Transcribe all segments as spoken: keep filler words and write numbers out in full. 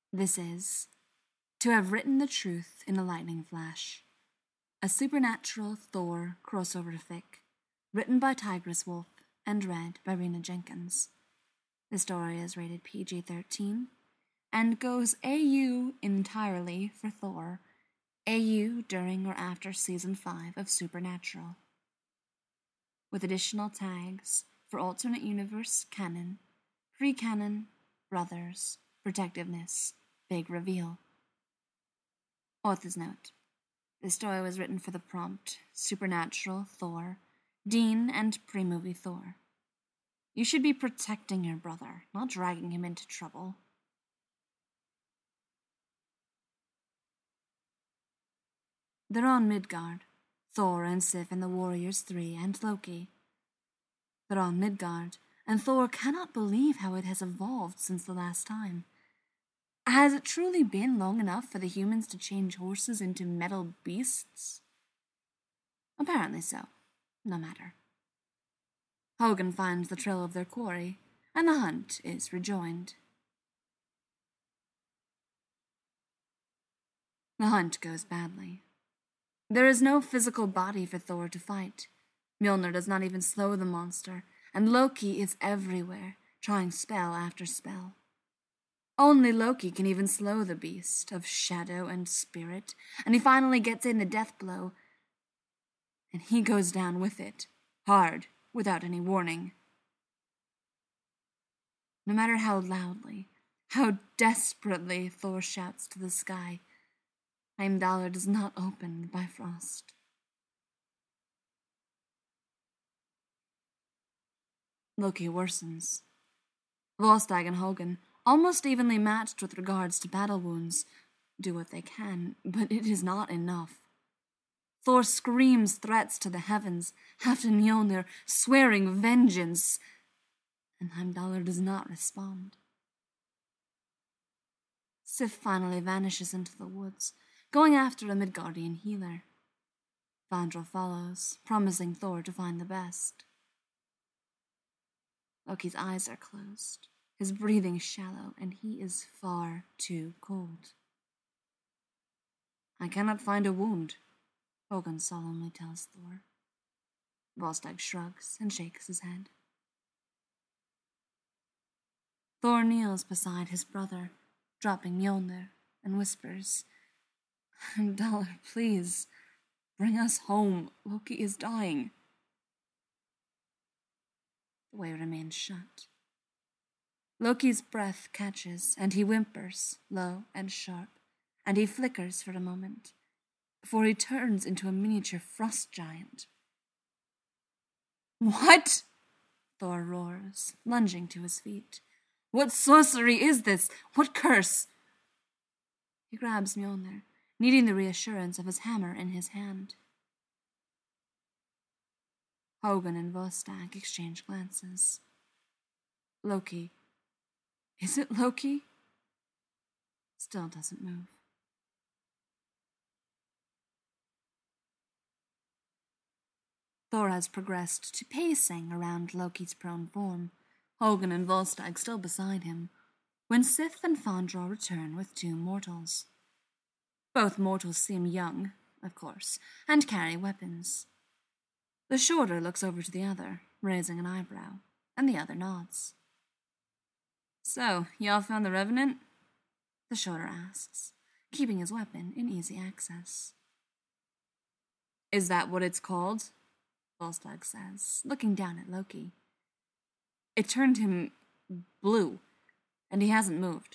This is To Have Written the Truth in a Lightning Flash, a supernatural Thor crossover fic, written by Tigress Wolf and read by Rena Jenkins. The story is rated P G thirteen and goes A U entirely for Thor, A U during or after Season five of Supernatural, with additional tags for alternate universe canon, pre-canon, brothers, protectiveness, big reveal. Author's note. This story was written for the prompt Supernatural Thor, Dean, and pre-movie Thor. You should be protecting your brother, not dragging him into trouble. They're on Midgard, Thor and Sif and the Warriors Three and Loki. They're on Midgard, and Thor cannot believe how it has evolved since the last time. Has it truly been long enough for the humans to change horses into metal beasts? Apparently so. No matter. Hogun finds the trail of their quarry, and the hunt is rejoined. The hunt goes badly. There is no physical body for Thor to fight. Mjolnir does not even slow the monster, and Loki is everywhere, trying spell after spell. Only Loki can even slow the beast of shadow and spirit, and he finally gets in the death blow, and he goes down with it, hard, without any warning. No matter how loudly, how desperately Thor shouts to the sky, Heimdallr does not open the Bifrost. Loki worsens. Volstagg and Hogun, almost evenly matched with regards to battle wounds, do what they can, but it is not enough. Thor screams threats to the heavens, after Mjolnir swearing vengeance, and Heimdallr does not respond. Sif finally vanishes into the woods, going after a Midgardian healer. Fandral follows, promising Thor to find the best. Loki's eyes are closed, his breathing shallow, and he is far too cold. I cannot find a wound, Hogun solemnly tells Thor. Volstagg shrugs and shakes his head. Thor kneels beside his brother, dropping Mjolnir, and whispers, Heimdallr, please, bring us home. Loki is dying. The way remains shut. Loki's breath catches, and he whimpers, low and sharp, and he flickers for a moment, before he turns into a miniature frost giant. What? Thor roars, lunging to his feet. What sorcery is this? What curse? He grabs Mjolnir, needing the reassurance of his hammer in his hand. Hogun and Volstagg exchange glances. Loki. Is it Loki? Still doesn't move. Thor has progressed to pacing around Loki's prone form, Hogun and Volstagg still beside him, when Sif and Fandral return with two mortals. Both mortals seem young, of course, and carry weapons. The shorter looks over to the other, raising an eyebrow, and the other nods. So, y'all found the Revenant? The shorter asks, keeping his weapon in easy access. Is that what it's called? Volstagg says, looking down at Loki. It turned him blue, and he hasn't moved.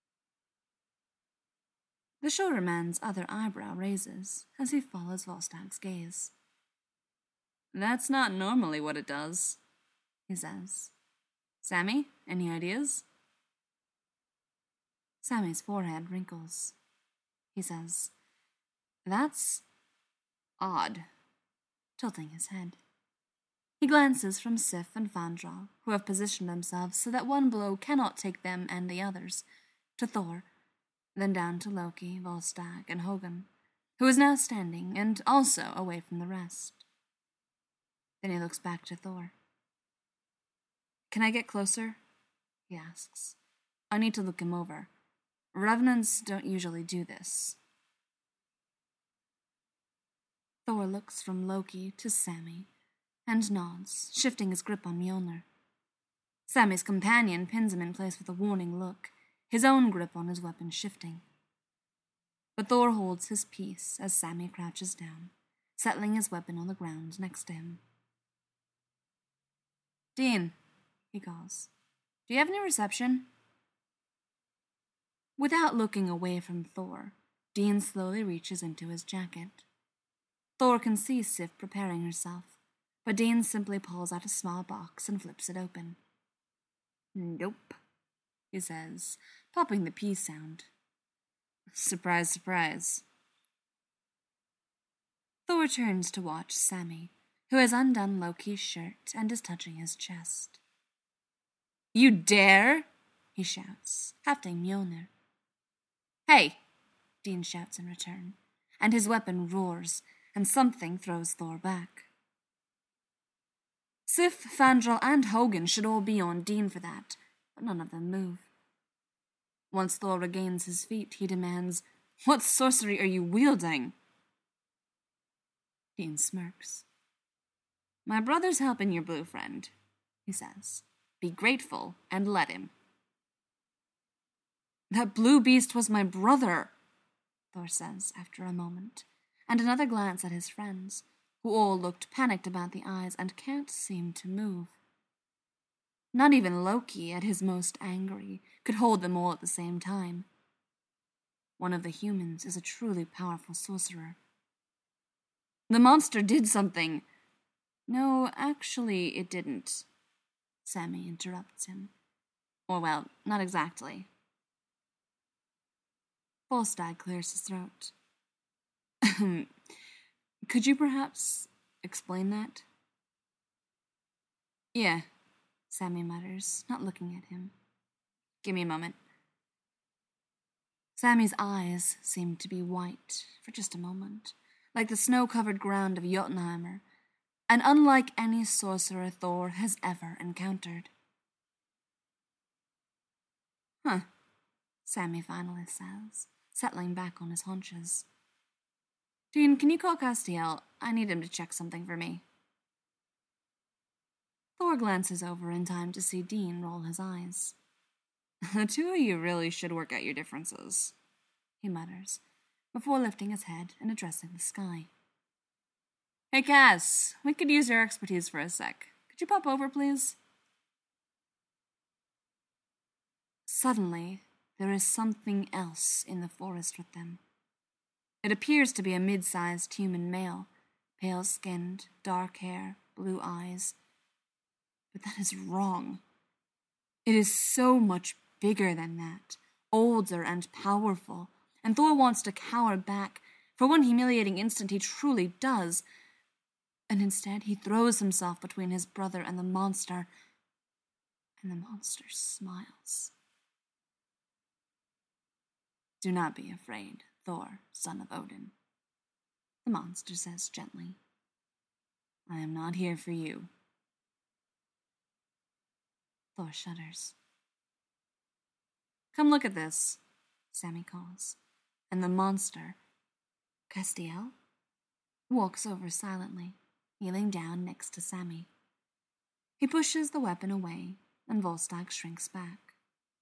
The shorter man's other eyebrow raises as he follows Volstagg's gaze. That's not normally what it does, he says. Sammy, any ideas? Sammy's forehead wrinkles. He says, That's odd, tilting his head. He glances from Sif and Fandral, who have positioned themselves so that one blow cannot take them and the others, to Thor, then down to Loki, Volstagg, and Hogun, who is now standing and also away from the rest. Then he looks back to Thor. Can I get closer? He asks. I need to look him over. Revenants don't usually do this. Thor looks from Loki to Sami and nods, shifting his grip on Mjolnir. Sami's companion pins him in place with a warning look, his own grip on his weapon shifting. But Thor holds his peace as Sami crouches down, settling his weapon on the ground next to him. "Dean," he calls, "do you have any reception?" Without looking away from Thor, Dean slowly reaches into his jacket. Thor can see Sif preparing herself, but Dean simply pulls out a small box and flips it open. "Nope," he says, popping the P sound. "Surprise, surprise." Thor turns to watch Sami, who has undone Loki's shirt and is touching his chest. "You dare?" he shouts, hefting Mjolnir. "Hey!" Dean shouts in return, and his weapon roars, and something throws Thor back. Sif, Fandral, and Hogun should all be on Dean for that, but none of them move. Once Thor regains his feet, he demands, "What sorcery are you wielding?" Dean smirks. "My brother's helping your blue friend," he says. "Be grateful and let him." "That blue beast was my brother," Thor says after a moment, and another glance at his friends, who all looked panicked about the eyes and can't seem to move. Not even Loki, at his most angry, could hold them all at the same time. One of the humans is a truly powerful sorcerer. "The monster did something." "No, actually, it didn't," Sami interrupts him. "Or, well, not exactly." Volstagg clears his throat. "Could you perhaps explain that?" "Yeah," Sami mutters, not looking at him. "Give me a moment." Sami's eyes seem to be white for just a moment, like the snow-covered ground of Jotunheimer, and unlike any sorcerer Thor has ever encountered. "Huh," Sami finally says, settling back on his haunches. "Dean, can you call Castiel? I need him to check something for me." Thor glances over in time to see Dean roll his eyes. "The two of you really should work out your differences," he mutters, before lifting his head and addressing the sky. "Hey, Cass, we could use your expertise for a sec. Could you pop over, please?" Suddenly, there is something else in the forest with them. It appears to be a mid-sized human male, pale-skinned, dark hair, blue eyes. But that is wrong. It is so much bigger than that, older and powerful, and Thor wants to cower back. For one humiliating instant he truly does. And instead he throws himself between his brother and the monster, and the monster smiles. "Do not be afraid, Thor, son of Odin," the monster says gently. "I am not here for you." Thor shudders. "Come look at this," Sami calls, and the monster, Castiel, walks over silently, kneeling down next to Sami. He pushes the weapon away, and Volstagg shrinks back.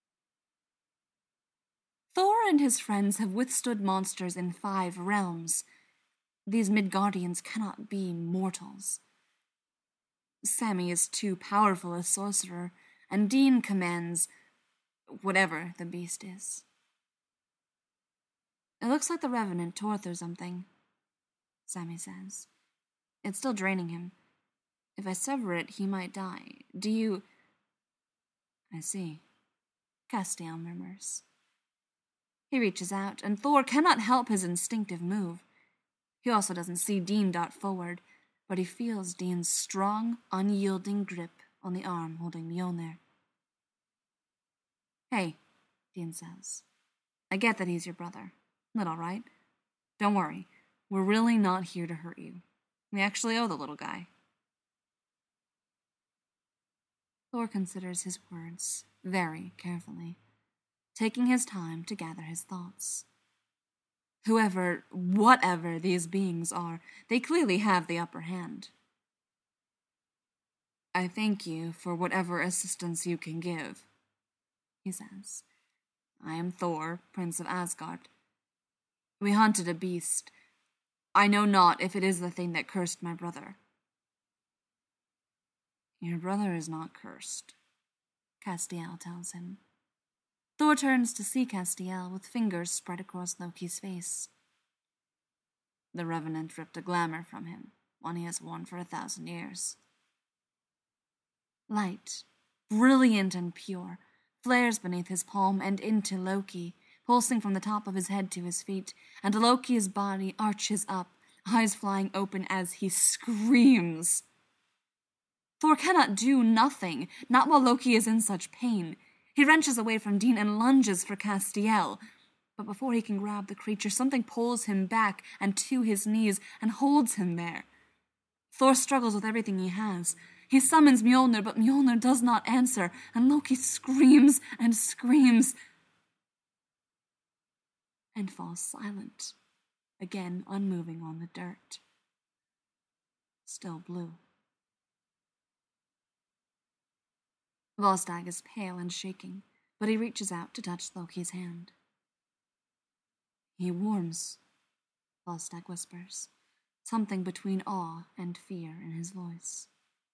Thor and his friends have withstood monsters in five realms. These Midgardians cannot be mortals. Sami is too powerful a sorcerer, and Dean commands whatever the beast is. "It looks like the Revenant tore through something," Sami says. "It's still draining him. If I sever it, he might die. Do you—" "I see," Castiel murmurs. He reaches out, and Thor cannot help his instinctive move. He also doesn't see Dean dart forward, but he feels Dean's strong, unyielding grip on the arm holding Mjolnir. "Hey," Dean says. "I get that he's your brother. Little, right? Don't worry. We're really not here to hurt you. We actually owe the little guy." Thor considers his words very carefully. taking his time to gather his thoughts. Whoever, whatever these beings are, they clearly have the upper hand. I thank you for whatever assistance you can give, he says. I am Thor, Prince of Asgard. We hunted a beast. I know not if it is the thing that cursed my brother. Your brother is not cursed, Castiel tells him. Thor turns to see Castiel with fingers spread across Loki's face. The Revenant ripped a glamour from him, one he has worn for a thousand years. Light, brilliant and pure, flares beneath his palm and into Loki, pulsing from the top of his head to his feet, and Loki's body arches up, eyes flying open as he screams. Thor cannot do nothing, not while Loki is in such pain. He wrenches away from Dean and lunges for Castiel, but before he can grab the creature, something pulls him back and to his knees and holds him there. Thor struggles with everything he has. He summons Mjolnir, but Mjolnir does not answer, and Loki screams and screams and falls silent, again unmoving on the dirt. Still blue. Volstagg is pale and shaking, but he reaches out to touch Loki's hand. He warms, Volstagg whispers, something between awe and fear in his voice.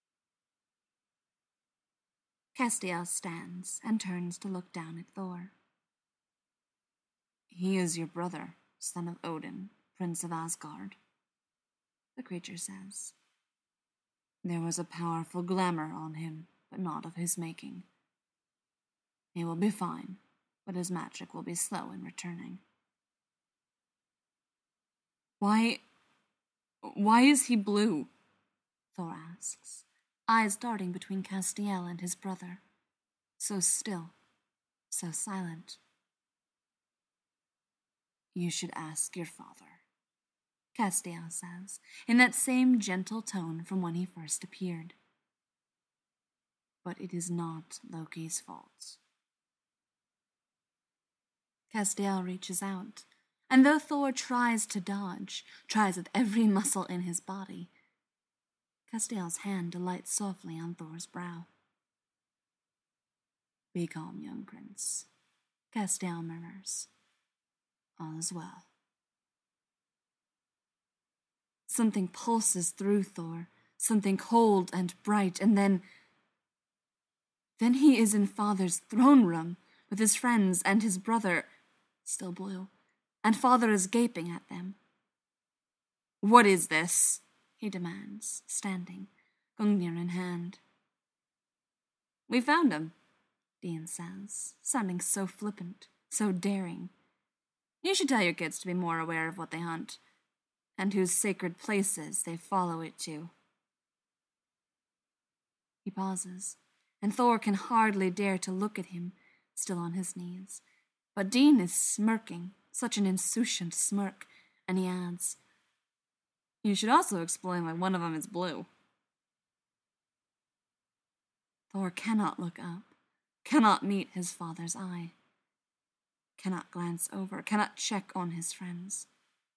Castiel stands and turns to look down at Thor. He is your brother, son of Odin, Prince of Asgard, the creature says. There was a powerful glamour on him, but not of his making. He will be fine, but his magic will be slow in returning. Why... why is he blue? Thor asks, eyes darting between Castiel and his brother. So still, so silent. You should ask your father, Castiel says, in that same gentle tone from when he first appeared. But it is not Loki's fault. Castiel reaches out, and though Thor tries to dodge, tries with every muscle in his body, Castiel's hand alights softly on Thor's brow. Be calm, young prince, Castiel murmurs. All is well. Something pulses through Thor, something cold and bright, and then... Then he is in Father's throne room, with his friends and his brother, still blue, and Father is gaping at them. What is this? He demands, standing, Gungnir in hand. We found him, Dean says, sounding so flippant, so daring. You should tell your kids to be more aware of what they hunt, and whose sacred places they follow it to. He pauses, and Thor can hardly dare to look at him, still on his knees. But Dean is smirking, such an insouciant smirk, and he adds, You should also explain why one of them is blue. Thor cannot look up, cannot meet his father's eye, cannot glance over, cannot check on his friends.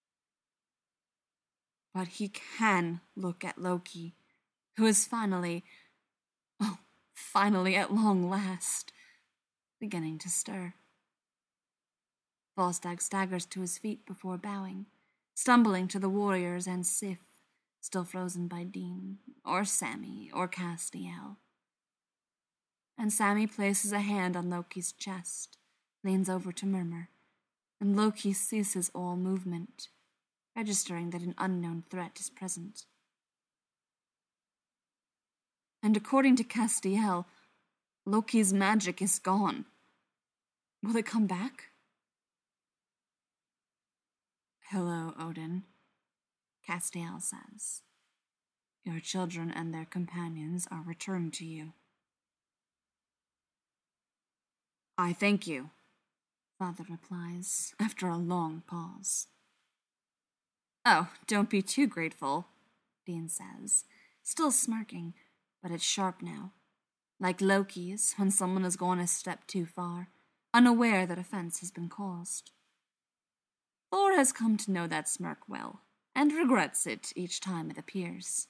But he can look at Loki, who is finally, oh, finally at long last, beginning to stir. Volstagg staggers to his feet before bowing, stumbling to the warriors and Sif, still frozen by Dean, or Sammy, or Castiel. And Sammy places a hand on Loki's chest, leans over to murmur, and Loki ceases all movement, registering that an unknown threat is present. And according to Castiel, Loki's magic is gone. Will it come back? Hello, Odin, Castiel says. Your children and their companions are returned to you. I thank you, Father replies, after a long pause. Oh, don't be too grateful, Dean says, still smirking, but it's sharp now, like Loki's when someone has gone a step too far, unaware that offense has been caused. Thor has come to know that smirk well, and regrets it each time it appears.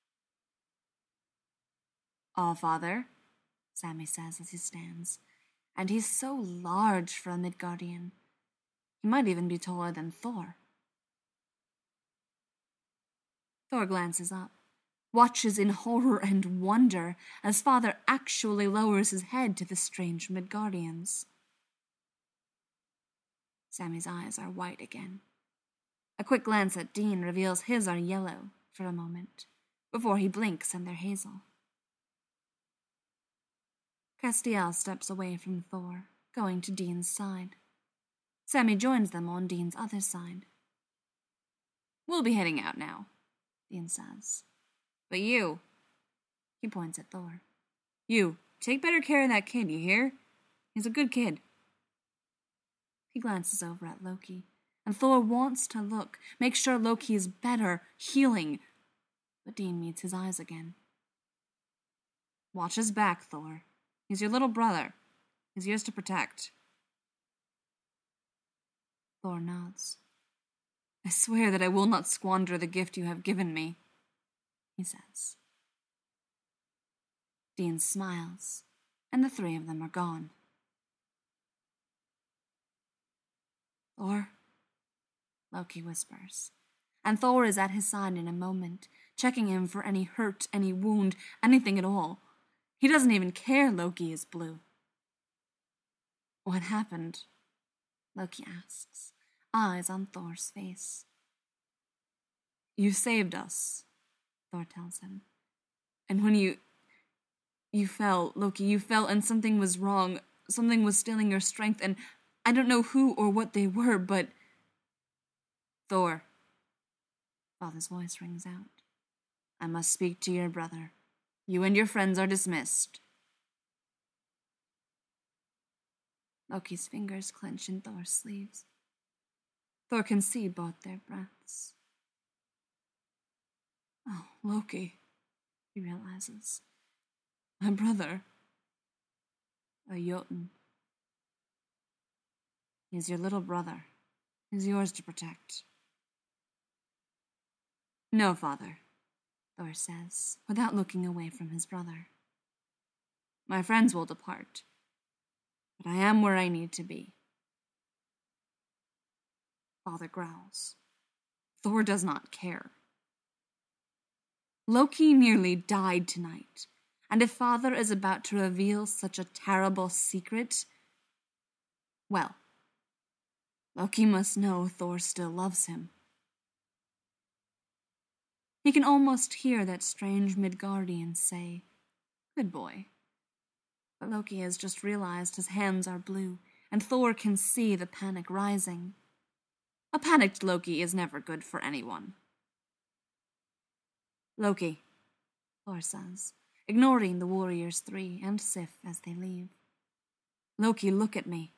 "All, Father," Sammy says as he stands, and he's so large for a Midgardian. He might even be taller than Thor. Thor glances up, watches in horror and wonder as Father actually lowers his head to the strange Midgardians. Sammy's eyes are white again. A quick glance at Dean reveals his are yellow for a moment, before he blinks and they're hazel. Castiel steps away from Thor, going to Dean's side. Sammy joins them on Dean's other side. "We'll be heading out now," Dean says. "But you," he points at Thor, "you, take better care of that kid, you hear? He's a good kid." He glances over at Loki, and Thor wants to look, make sure Loki is better, healing, but Dean meets his eyes again. "Watch his back, Thor. He's your little brother. He's yours to protect." Thor nods. "I swear that I will not squander the gift you have given me," he says. Dean smiles, and the three of them are gone. "Thor," Loki whispers, and Thor is at his side in a moment, checking him for any hurt, any wound, anything at all. He doesn't even care Loki is blue. "What happened?" Loki asks, eyes on Thor's face. "You saved us," Thor tells him. "And when you... you fell, Loki, you fell and something was wrong. Something was stealing your strength, and I don't know who or what they were, but..." "Thor," Father's voice rings out, "I must speak to your brother. You and your friends are dismissed." Loki's fingers clench in Thor's sleeves. Thor can see both their breaths. "Oh, Loki," he realizes. "My brother. A Jotun. He's your little brother. He's yours to protect." "No, Father," Thor says, without looking away from his brother. "My friends will depart, but I am where I need to be." Father growls. Thor does not care. Loki nearly died tonight, and if Father is about to reveal such a terrible secret, well, Loki must know Thor still loves him. He can almost hear that strange Midgardian say, "Good boy." But Loki has just realized his hands are blue, and Thor can see the panic rising. A panicked Loki is never good for anyone. "Loki," Thor says, ignoring the warriors three and Sif as they leave. "Loki, look at me."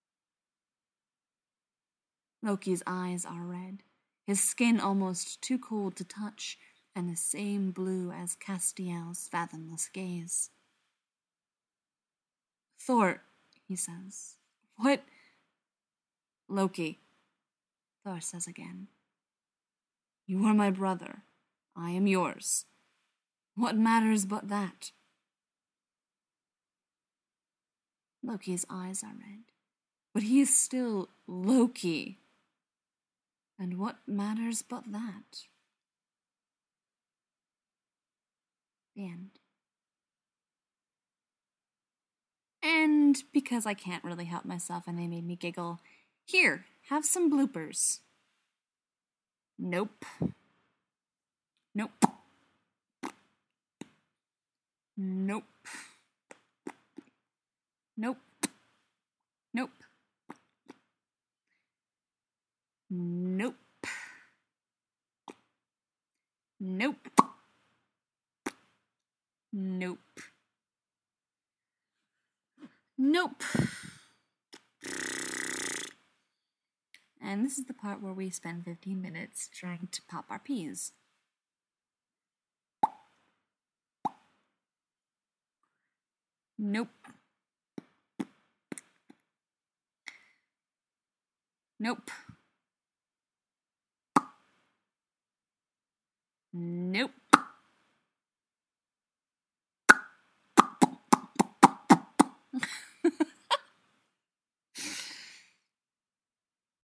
Loki's eyes are red, his skin almost too cold to touch, and the same blue as Castiel's fathomless gaze. "Thor," he says, "what..." "Loki," Thor says again. "You are my brother. I am yours. What matters but that?" Loki's eyes are red, but he is still Loki. And what matters but that? The end. And because I can't really help myself and they made me giggle, here, have some bloopers. Nope. Nope. Nope. Nope. Nope. Nope. Nope. Nope. Nope. And this is the part where we spend fifteen minutes trying to pop our peas. Nope. Nope. Nope.